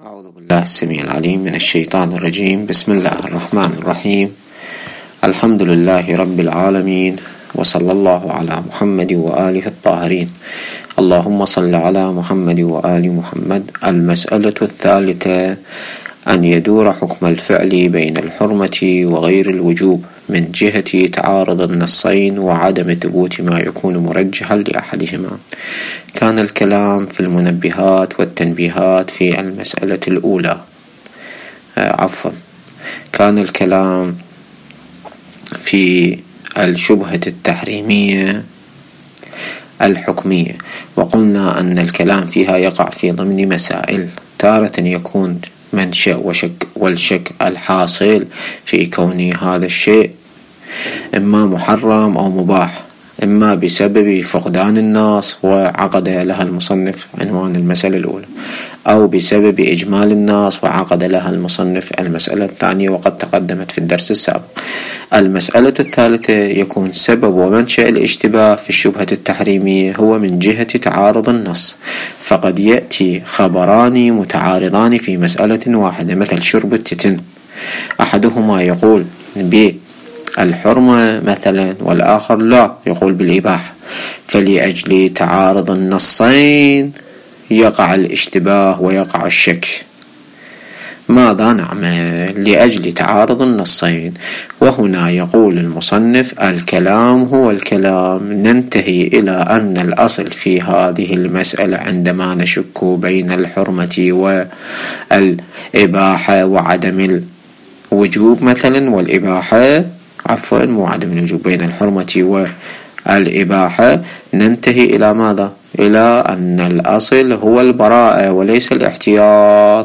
أعوذ بالله السميع العليم من الشيطان الرجيم. بسم الله الرحمن الرحيم. الحمد لله رب العالمين، وصلى الله على محمد وآله الطاهرين. اللهم صل على محمد وآل محمد. المسألة الثالثة: أن يدور حكم الفعل بين الحرمة وغير الوجوب من جهة تعارض النصين وعدم ثبوت ما يكون مرجحا لأحدهما. كان الكلام في المنبهات والتنبيهات في المسألة الأولى. كان الكلام في الشبهة التحريمية الحكمية، وقلنا أن الكلام فيها يقع في ضمن مسائل. تارة يكون منشأ والشك الحاصل في كون هذا الشيء إما محرم أو مباح، إما بسبب فقدان النص وعقد لها المصنف عنوان المسألة الأولى، أو بسبب إجمال النص وعقد لها المصنف المسألة الثانية، وقد تقدمت في الدرس السابق. المسألة الثالثة يكون سبب ومنشأ الاشتباه في الشبهة التحريمية هو من جهة تعارض النص، فقد يأتي خبران متعارضان في مسألة واحدة، مثل شرب التتن، أحدهما يقول بالحرمة مثلا والآخر لا، يقول بالإباحة، فلأجل تعارض النصين يقع الاشتباه ويقع الشك. ماذا نعمل لأجل تعارض النصين؟ وهنا يقول المصنف: الكلام هو الكلام. ننتهي إلى أن الأصل في هذه المسألة عندما نشك بين الحرمة والإباحة وعدم الوجوب مثلا، والإباحة وعدم الوجوب، بين الحرمة والإباحة، ننتهي إلى ماذا؟ إلى أن الأصل هو البراءة وليس الاحتياط،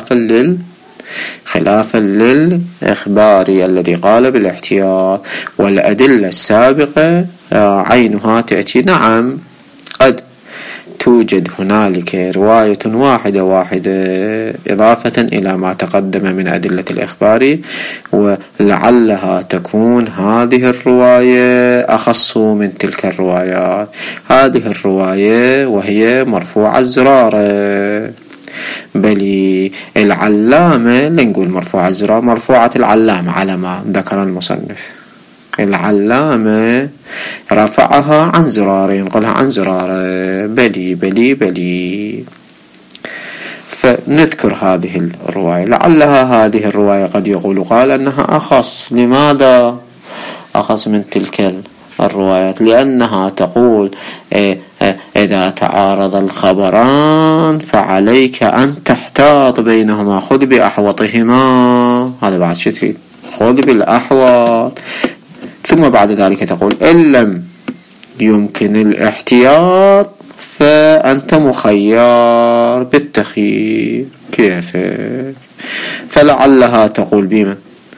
خلافا للإخبار الذي قال بالاحتياط. والأدلة السابقة عينها تأتي. نعم، قد توجد هنالك رواية واحدة إضافة إلى ما تقدم من أدلة الإخبار، ولعلها تكون هذه الرواية أخص من تلك الروايات. هذه الرواية وهي مرفوع الزرارة، بل العلامة، لنقول مرفوع الزرارة، مرفوعة العلامة على ما ذكر المصنف. العلامة رفعها عن زرار، ينقلها عن زرار، بلي. فنذكر هذه الرواية، لعلها هذه الرواية قد يقول قال أنها أخص. لماذا أخص من تلك الروايات؟ لأنها تقول إذا تعارض الخبران فعليك أن تحتاط بينهما، خذ بأحوطهما. هذا بعد شو تريد؟ خذ بالأحوط. ثم بعد ذلك تقول إن لم يمكن الاحتياط فأنت مخير بالتخيير. كيف؟ فلعلها تقول بما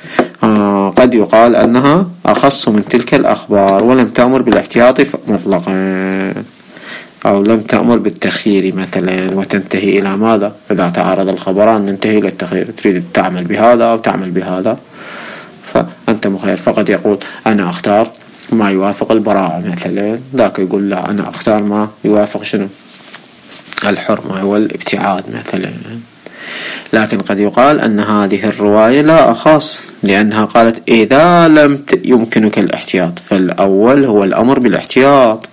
قد يقال أنها أخص من تلك الأخبار، ولم تأمر بالاحتياط مطلقا، أو لم تأمر بالتخيير مثلا، وتنتهي إلى ماذا؟ إذا تعارض الخبران ننتهي إلى التخيير، تريد تعمل بهذا أو تعمل بهذا، فأنت مخير. فقد يقول أنا أختار ما يوافق البراءة مثلا، ذاك يقول لا، أنا أختار ما يوافق شنو؟ الحرمة والابتعاد مثلا. لكن قد يقال أن هذه الرواية لا أخص، لأنها قالت إذا لم يمكنك الاحتياط، فالأول هو الأمر بالاحتياط،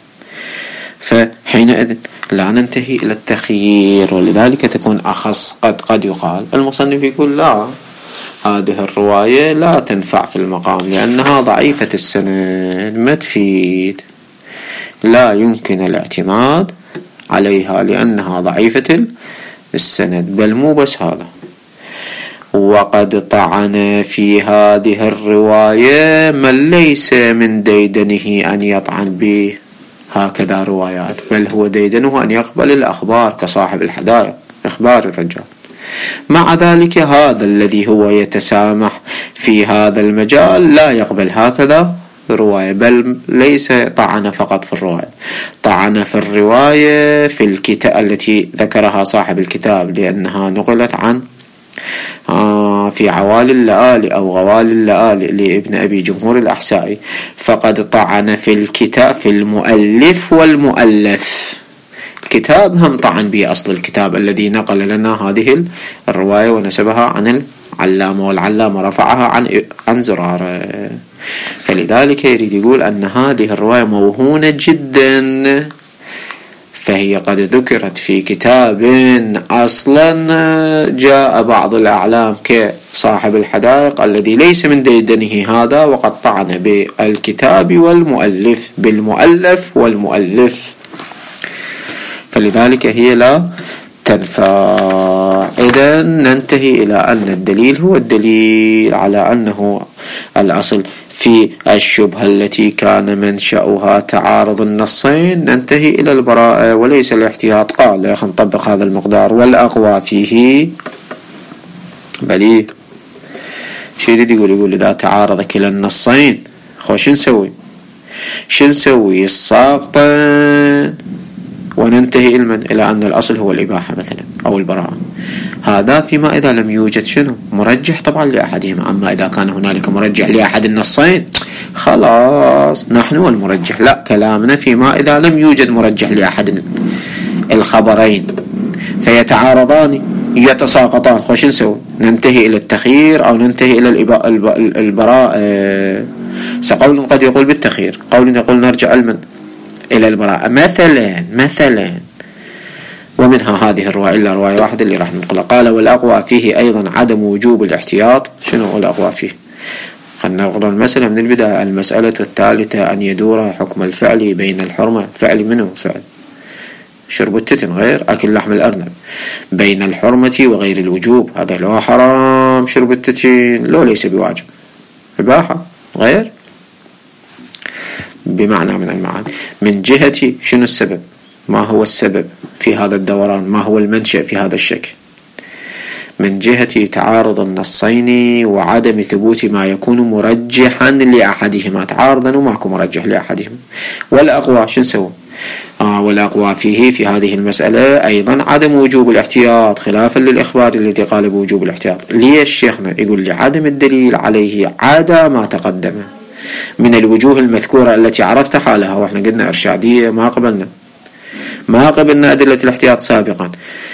فحينئذ لا ننتهي إلى التخيير، ولذلك تكون أخص. قد يقال المصنف يقول لا، هذه الرواية لا تنفع في المقام لأنها ضعيفة السند، ما تفيد، لا يمكن الاعتماد عليها لأنها ضعيفة السند. بل مو بس هذا، وقد طعن في هذه الرواية من ليس من ديدنه أن يطعن به هكذا روايات، بل هو ديدنه أن يقبل الأخبار كصاحب الحدائق، إخبار الرجال. مع ذلك هذا الذي هو يتسامح في هذا المجال لا يقبل هكذا رواية، بل ليس طعن فقط في الرواية، طعن في الرواية في الكتاب التي ذكرها صاحب الكتاب، لأنها نقلت عن في عوالي اللآلي أو غوالي اللآلي لابن أبي جمهور الأحسائي. فقد طعن في الكتاب في المؤلف والمؤلف. الكتاب هم طعن به أصل الكتاب الذي نقل لنا هذه الرواية ونسبها عن العلامة، والعلامة رفعها عن زرارة. فلذلك يريد يقول أن هذه الرواية موهونة جدا، فهي قد ذكرت في كتاب أصلا جاء بعض الأعلام كصاحب الحدائق الذي ليس من ديدنه هذا وقد طعن بالكتاب والمؤلف، بالمؤلف والمؤلف، فلذلك هي لا تنفع. إذا ننتهي إلى أن الدليل هو الدليل على أنه الأصل في الشبهة التي كان منشأها تعارض النصين، ننتهي إلى البراءة وليس الاحتياط. قال يا أخي نطبق هذا المقدار والأقوى فيه بلي شو يريد يقول إذا تعارض كلا النصين خوش نسوي الساقطين وننتهي إلى أن الأصل هو الإباحة مثلا أو البراءة. هذا فيما إذا لم يوجد شنو مرجح طبعا لأحدهما. أما إذا كان هنالك مرجح لأحد النصين خلاص نحن المرجح. لا، كلامنا فيما إذا لم يوجد مرجح لأحد الخبرين فيتعارضان يتساقطان، خوش نسوي؟ ننتهي إلى التخيير أو ننتهي إلى البراءة. سقول قد يقول بالتخيير، قول يقول نرجع إلى البراءة مثلا ومنها هذه الرواية إلا رواية واحدة اللي راح نقولها. قال والأقوى فيه أيضا عدم وجوب الاحتياط. شنو هو الأقوى فيه؟ خلنا نقرأ المسألة من البداية. المسألة الثالثة أن يدور حكم الفعل بين الحرمة، فعل منه فعل شرب التتن غير أكل لحم الأرنب، بين الحرمة وغير الوجوب. هذا لو حرام شرب التتن لو ليس بواجب، إباحة غير بمعنى من المعاني. من جهة شنو السبب؟ ما هو السبب في هذا الدوران؟ ما هو المنشأ في هذا الشك؟ من جهة تعارض النصين وعدم ثبوت ما يكون مرجحا لأحدهما. تعارضا وماكو مرجح لأحدهما. والأقوى شو نسوي؟ والأقوى فيه في هذه المسألة أيضا عدم وجوب الاحتياط خلافا للإخبار الذي قال بوجوب الاحتياط. ليش شيخنا؟ يقول لي عدم الدليل عليه عدا ما تقدم من الوجوه المذكورة التي عرفت حالها، وإحنا قلنا إرشادية ما قبلنا أدلة الاحتياط سابقا.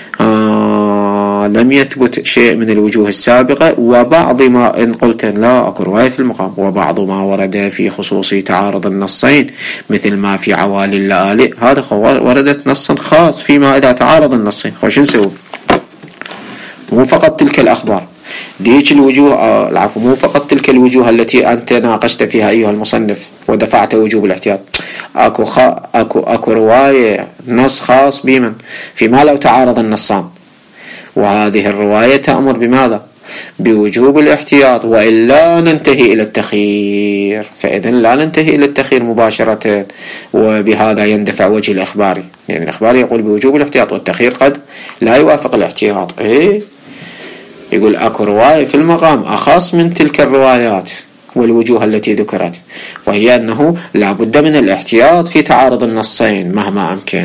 لم يثبت شيء من الوجوه السابقة، وبعض ما إن قلت لا أكو رواية في المقام، وبعض ما ورد في خصوص تعارض النصين مثل ما في عوالي اللآلئ، هذا وردت نصا خاص فيما إذا تعارض النصين. خوش نسوي؟ مو فقط تلك الأخبار ديك الوجوه، العفو، مو فقط تلك الوجوه التي أنت ناقشت فيها أيها المصنف ودفعت وجوب الاحتياط. أكو رواية نص خاص بمن فيما لو تعارض النصان، وهذه الرواية تأمر بماذا؟ بوجوب الاحتياط، وإلا ننتهي إلى التخيير. فإذن لا ننتهي إلى التخيير مباشرة، وبهذا يندفع وجه الإخباري، يعني الإخباري يقول بوجوب الاحتياط والتخيير قد لا يوافق الاحتياط. يقول أكو رواية في المقام أخص من تلك الروايات والوجوه التي ذكرت، وهي أنه لا بد من الاحتياط في تعارض النصين مهما أمكن.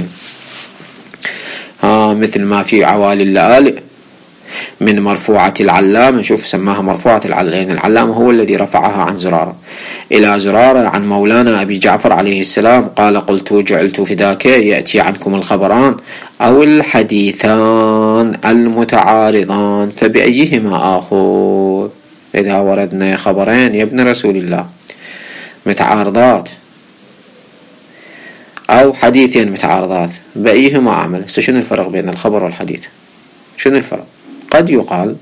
مثل ما في عوالي اللآلئ من مرفوعة العلامة، شوف سماها مرفوعة العلامة، العلامة هو الذي رفعها عن زرارة إلى زرارة عن مولانا أبي جعفر عليه السلام قال قلت جعلت فداك يأتي عنكم الخبران أو الحديثان المتعارضان فبأيهما آخذ؟ إذا وردنا خبرين يا ابن رسول الله متعارضات أو حديثين متعارضات، بأيهما أعمل؟ شنو الفرق بين الخبر والحديث؟ شنو الفرق؟ قد يقال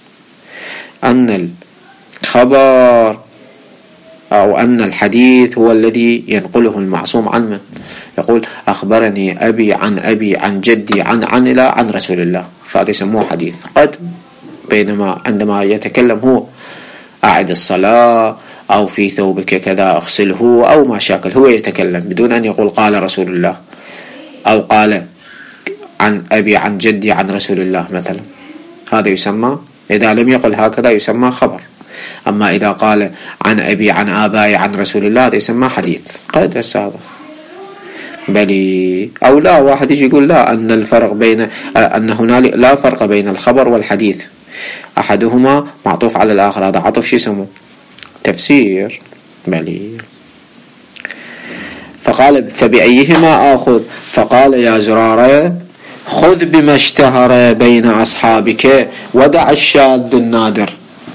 أن الخبر أو أن الحديث هو الذي ينقله المعصوم عن من؟ يقول أخبرني أبي عن جدي عن رسول الله، فهذا يسموه حديث. قد بينما عندما يتكلم هو أعد الصلاة أو في ثوبك كذا أغسله أو ما شاكل، هو يتكلم بدون أن يقول قال رسول الله أو قال عن أبي عن جدي عن رسول الله مثلا، هذا يسمى إذا لم يقل هكذا يسمى خبر. أما إذا قال عن أبي عن آبائي عن رسول الله هذا يسمى حديث. قد هذا بلي أو لا، واحد يجي يقول لا، أن الفرق بين أن هنالك لا فرق بين الخبر والحديث، أحدهما معطوف على الآخر، هذا عطف شو يسموه؟ تفسير. بلي فقال فبأيهما آخذ؟ فقال يا زرارة خذ بما اشتهر بين أصحابك ودع الشاذ النادر.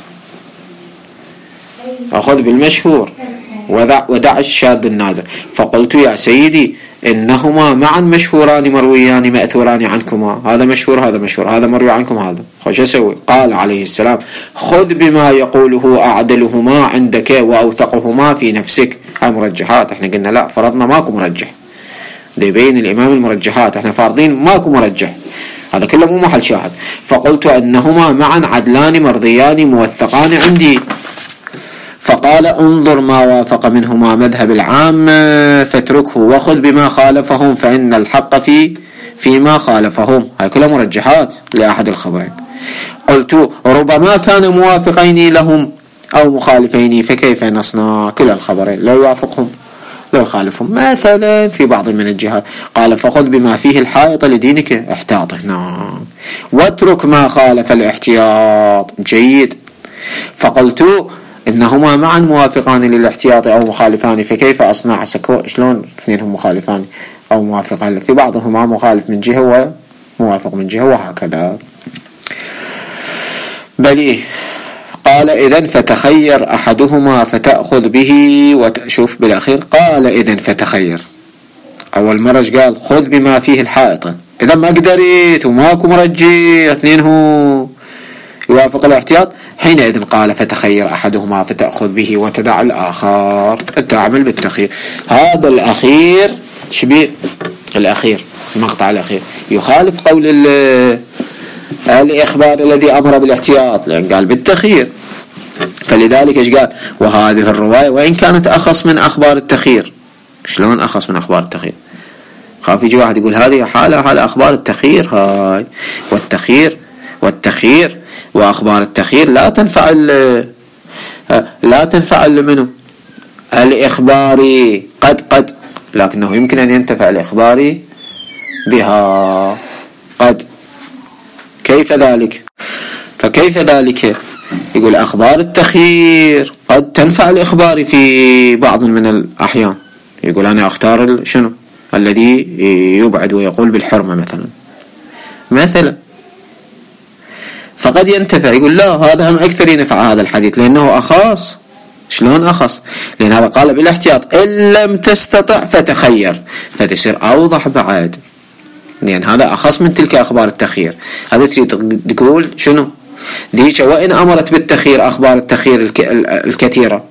أخذ بالمشهور ودع الشاذ النادر. فقلت يا سيدي إنهما معا مشهوران مرويان مأثوران عنكما، هذا مشهور هذا مشهور، هذا مروي عنكم هذا، خوش أسوي؟ قال عليه السلام خذ بما يقوله أعدلهما عندك وأوثقهما في نفسك. هاي مرجحات، احنا قلنا لا، فرضنا ماكو مرجح، ده يبين الإمام المرجحات، احنا فارضين ماكو مرجح، هذا كله مو محل شاهد. فقلت أنهما معا عدلان مرضيان موثقان عندي. فقال انظر ما وافق منهما مذهب العام فاتركه وخذ بما خالفهم فإن الحق فيما خالفهم. هاي كلها مرجحات لأحد الخبرين. قلت ربما كان موافقين لهم أو مخالفين، فكيف نصنع؟ كلا الخبرين لا يوافقهم لا يخالفهم مثلا في بعض من الجهات. قال فخذ بما فيه الحائط لدينك احتاطه، نعم، واترك ما خالف الاحتياط، جيد. فقلت إنهما معا موافقان للاحتياط أو مخالفان، فكيف أصنع؟ شلون اثنينهم مخالفان أو موافقان؟ في بعضهما مخالف من جهة وموافق من جهة وهكذا. بليه. قال إذن فتخير أحدهما فتأخذ به وتشوف بالأخير. قال إذن فتخير، أول مرة قال خذ بما فيه الحائط، إذا ما قدرت وماكو مرجح اثنين هو يوافق الاحتياط، حينئذ قال فتخير أحدهما فتأخذ به وتدع الآخر، تعمل بالتخير. هذا الأخير شبيه الأخير، المقطع الأخير يخالف قول الإخبار الذي أمر بالاحتياط، لأن قال بالتخير. فلذلك إيش قال؟ وهذه الرواية وإن كانت أخص من أخبار التخير. شلون أخص من أخبار التخير؟ خاف يجي واحد يقول هذه حالة أخبار التخير هاي، والتخير وأخبار التخير لا تنفع منه الإخباري قد لكنه يمكن أن ينتفع الإخباري بها قد. كيف ذلك؟ فكيف ذلك؟ يقول أخبار التخير قد تنفع الإخبار في بعض من الأحيان. يقول أنا أختار شنو الذي يبعد ويقول بالحرمة مثلا فقد ينتفع. يقول لا، هذا هم أكثر ينفع هذا الحديث لأنه أخص. شلون أخص؟ لأن هذا قال بالاحتياط إن لم تستطع فتخير، فتصير أوضح بعد، لأن هذا أخص من تلك أخبار التخير. هذا تريد تقول شنو؟ ديك وإن أمرت بالتخير أخبار التخير الكثيرة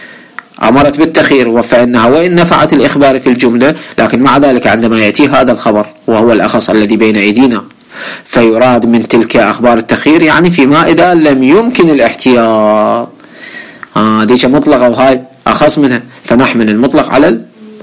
أمرت بالتخير، فإنها وإن نفعت الإخبار في الجملة، لكن مع ذلك عندما يأتي هذا الخبر وهو الأخص الذي بين أيدينا فيراد من تلك أخبار التخير يعني فيما إذا لم يمكن الاحتياط. ديك مطلقة وهاي أخص منها، فنحمل المطلق على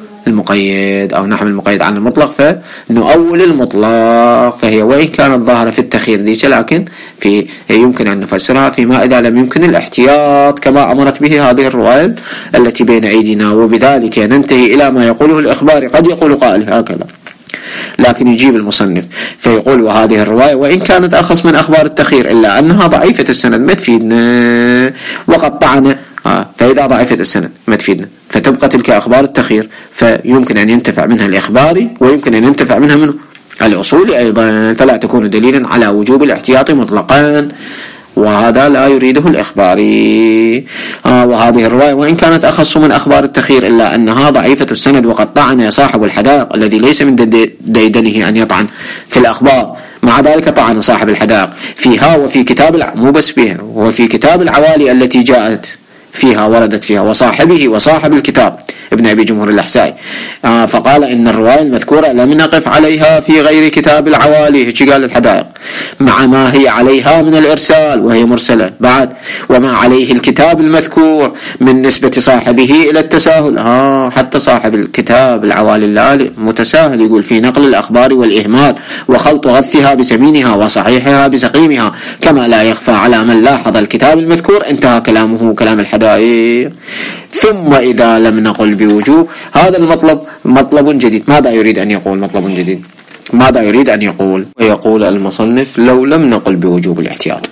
المقيد أو نحمل المقيد عن المطلق فنؤول المطلق. فهي وإن كانت ظاهرة في التخير ديك، لكن يمكن أن نفسرها فيما إذا لم يمكن الاحتياط كما أمرت به هذه الرواية التي بين أيدينا. وبذلك ننتهي إلى ما يقوله الإخباري. قد يقول قائل هكذا، لكن يجيب المصنف فيقول وهذه الرواية وإن كانت أخص من أخبار التخير إلا أنها ضعيفة السند ما تفيدنا، وقد طعن فإذا ضعيفة السند ما تفيدنا، فتبقى تلك أخبار التخير فيمكن أن ينتفع منها الإخباري ويمكن أن ينتفع منها منه الأصولي أيضا، فلا تكون دليلا على وجوب الاحتياط مطلقا، وهذا لا يريده الإخباري. وهذه الرواية وإن كانت أخص من أخبار التخير إلا أنها ضعيفة السند، وقد طعن صاحب الحدائق الذي ليس من ديدنه أن يطعن في الأخبار، مع ذلك طعن صاحب الحدائق فيها وفي كتاب مو بس فيها، وفي كتاب العوالي التي جاءت فيها وردت فيها وصاحب الكتاب ابن أبي جمهور الأحسائي، فقال إن الرواية المذكورة لم نقف عليها في غير كتاب العوالي، هيك قال الحدائق، مع ما هي عليها من الإرسال وهي مرسلة بعد، وما عليه الكتاب المذكور من نسبة صاحبه إلى التساهل. حتى صاحب الكتاب العوالي اللالي متساهل، يقول في نقل الأخبار والإهمال وخلط غثها بسمينها وصحيحها بسقيمها، كما لا يخفى على من لاحظ الكتاب المذكور. انتهى كلامه كلام الحدائق. ثم إذا لم نقل بوجوب، هذا المطلب مطلب جديد. ماذا يريد أن يقول؟ مطلب جديد ماذا يريد أن يقول؟ ويقول المصنف لو لم نقل بوجوب الاحتياط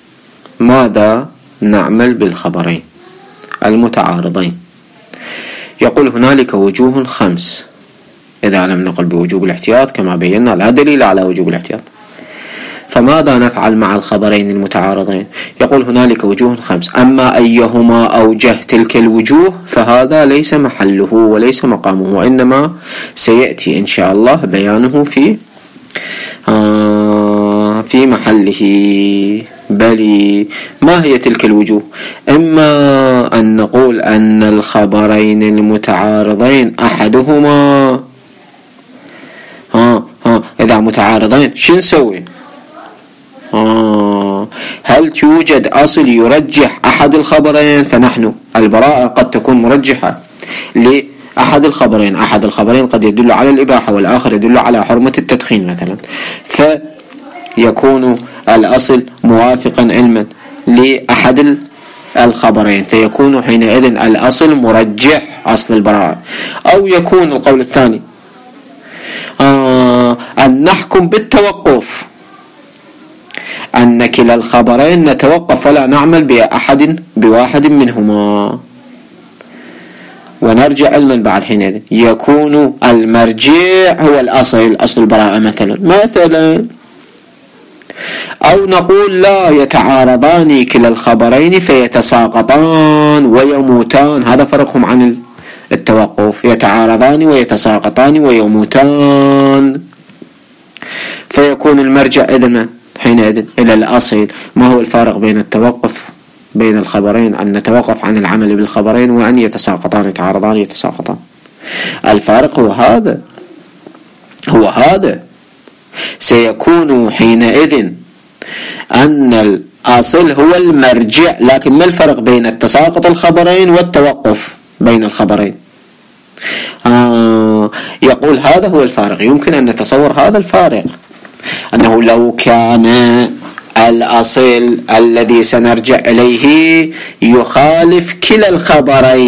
ماذا نعمل بالخبرين المتعارضين؟ يقول هنالك وجوه 5 إذا لم نقل بوجوب الاحتياط كما بينا لا دليل على وجوب الاحتياط. فماذا نفعل مع الخبرين المتعارضين؟ يقول هنالك وجوه 5، أما أيهما أوجه تلك الوجوه فهذا ليس محله وليس مقامه، وإنما سيأتي إن شاء الله بيانه في محله. بل ما هي تلك الوجوه؟ إما أن نقول أن الخبرين المتعارضين أحدهما إذا متعارضين شو نسوي؟ هل توجد أصل يرجح أحد الخبرين؟ فنحن البراءة قد تكون مرجحة لأحد الخبرين، أحد الخبرين قد يدل على الإباحة والآخر يدل على حرمة التدخين مثلا، فيكون الأصل موافقا علما لأحد الخبرين، فيكون حينئذ الأصل مرجح أصل البراءة. أو يكون القول الثاني أن نحكم بالتوقف، أن كلا الخبرين نتوقف ولا نعمل بواحد منهما ونرجع علما بعد حينئذ، يكون المرجع هو أصل البراءة مثلا. أو نقول لا، يتعارضان كلا الخبرين فيتساقطان ويموتان، هذا فرقهم عن التوقف، يتعارضان ويتساقطان ويموتان، فيكون المرجع إذن حينئذ إلى الأصل. ما هو الفارق بين التوقف بين الخبرين؟ أن نتوقف عن العمل بالخبرين، وأن يتساقطان يتعارضان يتساقطان. الفارق هو هذا سيكون حينئذ أن الأصل هو المرجع. لكن ما الفرق بين التساقط الخبرين والتوقف بين الخبرين؟ يقول هذا هو الفارق. يمكن أن نتصور هذا الفارق، أنه لو كان الأصل الذي سنرجع إليه يخالف كلا الخبرين